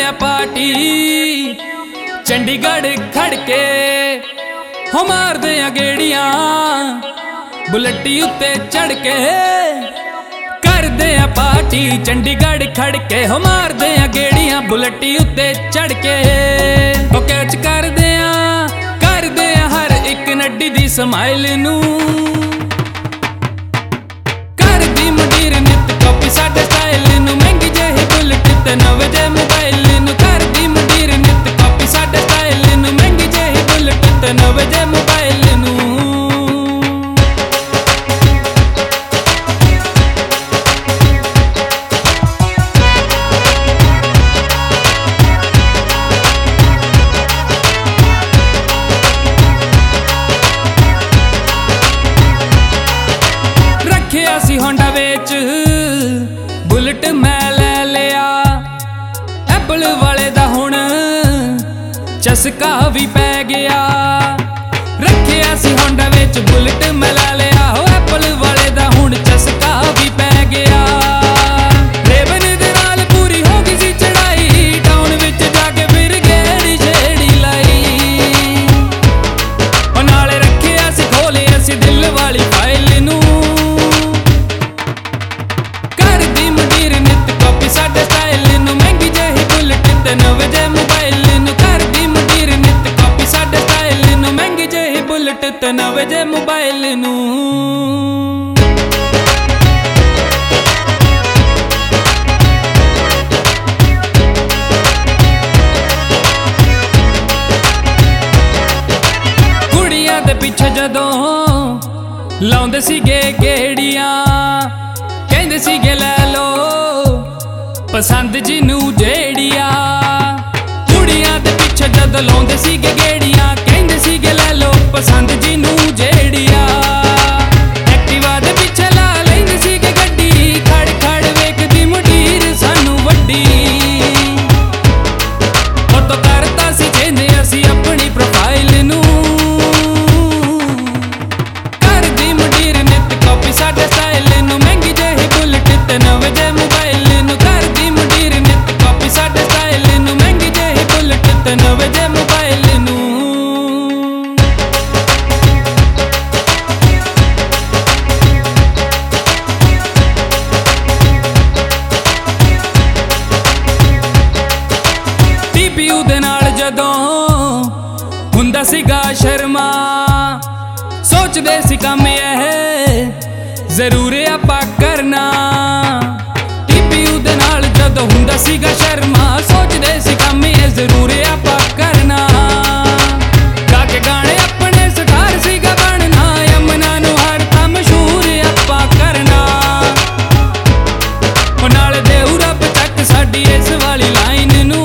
आ party Chandigarh खड़के हो मारदे आ गेड़ियां बुलेटी उत्ते चढ़ के करदे आ पार्टी चंडीगढ़ खड़के हो मारदे आ गेड़ियां बुलेटी उत्ते चढ़ के हो कैच करदे आ हर एक नड्डी दी स्माइल नू करदी मुंडीर नित कॉपी साडे स्टाइल नू महंगी जेही बुलेट ते नवे जे मोबाइल नू करदी मुंडीर नित कॉपी साडे स्टाइल नू महंगी जेही बुलेट ते नवे जे मोबाइल नू होंडा बेच बुलेट मैं ले लिया एप्पल वाले दा हुण चस्का भी पै गया रखिया सी होंडा बेच बुलेट मैं ले लिया हो एप्पल वाले दा हुण चस्का भी पै गया रेवन दे नाल पूरी हो गई सी चढ़ाई टाउन विच जाके फिर गेड़ी छेड़ी लाई ओ नाले रखिया सी खोलिया सी दिल वाली फाइल नू साडे स्टाइल नू महंगी जेही बुलेट ते नवे जे मोबाइल नू करदी मुंडीर नित कॉपी साडे स्टाइल नू महंगी जेही बुलेट ते नवे जे मोबाइल नू कुड़ियां दे पिछे जदों लाउंदे सीगे गेड़ियां कहंदे सीगे लै लो पसंद जिनू जेड़िया कुड़ियां दे पिछे जद लाउंदे सीगे गेड़ियां कहंदे सीगे लै लो पसंद जिनू जेड़िया एक्टिवा दे पिछे ला लैंदे सीगे गड्डी खड़ खड़ वेखदी मुंडीर सानू वड्डी ओ तो करता सी चेंज असी अपनी प्रोफाइल नू करदी मुंडीर नित कॉपी साडे स्टाइल नू महंगी जेही बुलेट ते नवे जे मोबाइल नू करदी मुंडीर नित कॉपी साडे स्टाइल नू महंगी जेही बुलेट ते नवे जे मोबाइल नू TPU दे नाल जदों हुंदा सीगा शर्मा सोचदे सी काम ये जरूर आपां करना TPU दे नाल जदों हुंदा सीगा शर्मा सोचदे सी काम ये जरूर आपां करना गाके गाने अपने स्टार सीगा बनना यमुना नू हर तां मशहूर आपां करना ओ नाल देऊ रब तक साडी इस वाली लाइन नू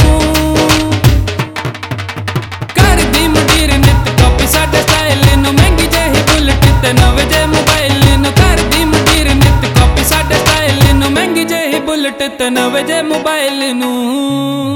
करदी मुंडीर नित कॉपी साडे स्टाइल नू महंगी जेही बुलेट ते नवे जे मोबाइल नू करदी मुंडीर नित कॉपी साडे स्टाइल नू महंगी जेही बुलेट ते नवे जे मोबाइल नू